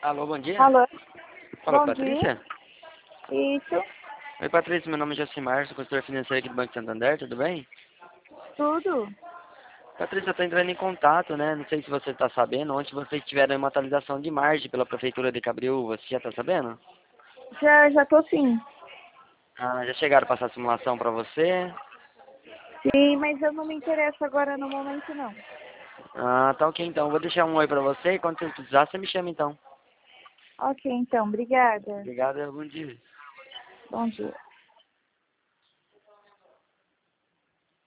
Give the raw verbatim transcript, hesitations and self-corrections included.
Alô, bom dia. Alô? Fala, Bom Patrícia? dia. Isso, Oi, Patrícia, meu nome é Josimar, sou consultor financeiro aqui do Banco Santander, tudo bem? tudo. Patrícia, eu tô entrando em contato, né? Não sei se você tá sabendo, ontem vocês tiveram uma atualização de margem pela Prefeitura de Cabriúva, você já tá sabendo? Já, já tô sim. Ah, já chegaram a passar a simulação pra você? Sim, mas eu não me interesso agora no momento, não. Ah, tá ok então, vou deixar um oi pra você e quando você precisar, você me chama então. Ok, então, obrigada. Obrigado, bom dia. Bom dia.